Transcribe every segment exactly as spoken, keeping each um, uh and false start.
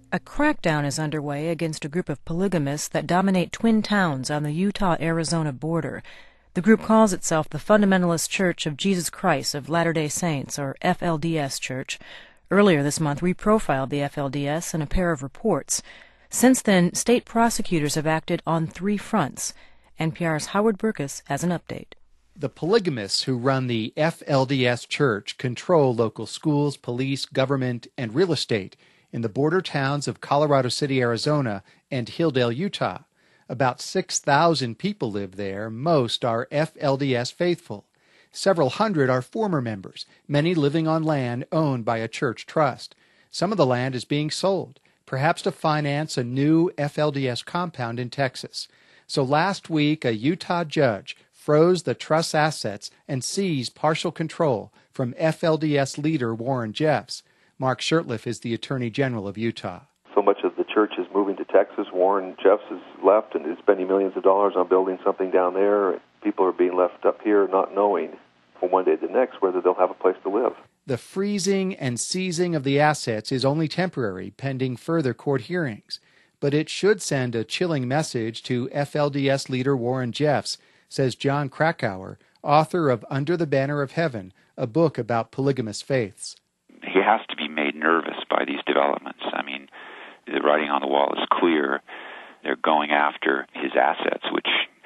A crackdown is underway against a group of polygamists that dominate twin towns on the Utah-Arizona border. The group calls itself the Fundamentalist Church of Jesus Christ of Latter-day Saints, or F L D S Church. Earlier this month, we profiled the F L D S in a pair of reports. Since then, state prosecutors have acted on three fronts. N P R's Howard Burkus has an update. The polygamists who run the F L D S Church control local schools, police, government, and real estate in the border towns of Colorado City, Arizona, and Hilldale, Utah. About six thousand people live there. Most are F L D S faithful. Several hundred are former members, many living on land owned by a church trust. Some of the land is being sold, perhaps to finance a new F L D S compound in Texas. So last week, a Utah judge froze the trust's assets and seized partial control from F L D S leader Warren Jeffs. Mark Shurtleff is the Attorney General of Utah. So much of the church is moving to Texas. Warren Jeffs has left and is spending millions of dollars on building something down there. People are being left up here not knowing from one day to the next whether they'll have a place to live. The freezing and seizing of the assets is only temporary, pending further court hearings. But it should send a chilling message to F L D S leader Warren Jeffs, says Jon Krakauer, author of Under the Banner of Heaven, a book about polygamous faiths. He has to be made nervous by these developments. I mean, the writing on the wall is clear. They're going after his assets, which,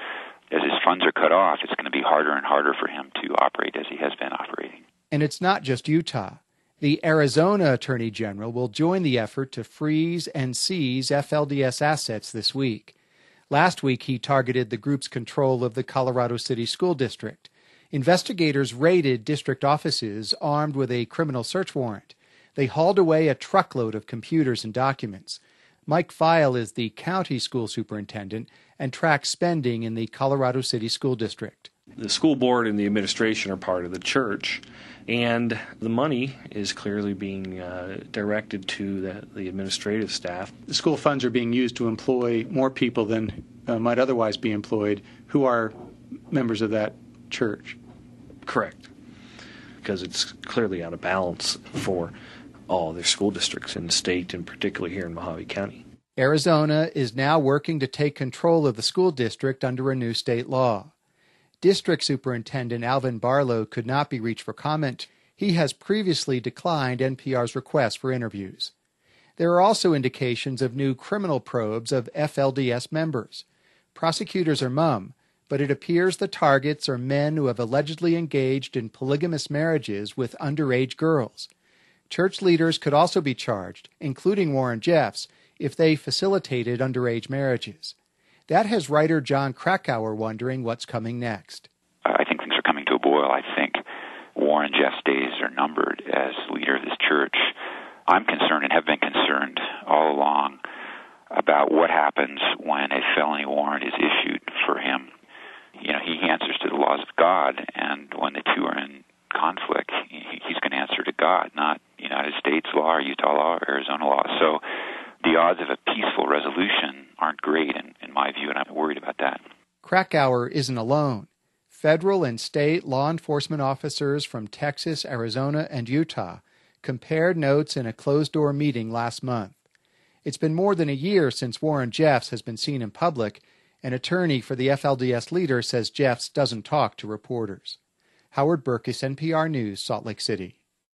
as his funds are cut off, it's going to be harder and harder for him to operate as he has been operating. And it's not just Utah. The Arizona Attorney General will join the effort to freeze and seize F L D S assets this week. Last week, he targeted the group's control of the Colorado City School District. Investigators raided district offices armed with a criminal search warrant. They hauled away a truckload of computers and documents. Mike Feil is the county school superintendent and tracks spending in the Colorado City School District. The school board and the administration are part of the church, and the money is clearly being uh, directed to the, the administrative staff. The school funds are being used to employ more people than uh, might otherwise be employed who are members of that church. Correct, because it's clearly out of balance for all their school districts in the state, and particularly here in Mojave County. Arizona is now working to take control of the school district under a new state law. District Superintendent Alvin Barlow could not be reached for comment. He has previously declined N P R's request for interviews. There are also indications of new criminal probes of F L D S members. Prosecutors are mum, but it appears the targets are men who have allegedly engaged in polygamous marriages with underage girls. Church leaders could also be charged, including Warren Jeffs, if they facilitated underage marriages. That has writer Jon Krakauer wondering what's coming next. I think things are coming to a boil. I think Warren Jeffs' days are numbered as leader of this church. I'm concerned and have been concerned all along about what happens when a felony warrant is issued for him. You know, he answers to the laws of God, and when the two are in conflict, he's going to answer to God, not United States law or Utah law or Arizona law. So the odds of a peaceful resolution aren't great, in, in my view, and I'm worried about that. Krakauer isn't alone. Federal and state law enforcement officers from Texas, Arizona, and Utah compared notes in a closed-door meeting last month. It's been more than a year since Warren Jeffs has been seen in public. An attorney for the F L D S leader says Jeffs doesn't talk to reporters. Howard Burkus, N P R News, Salt Lake City.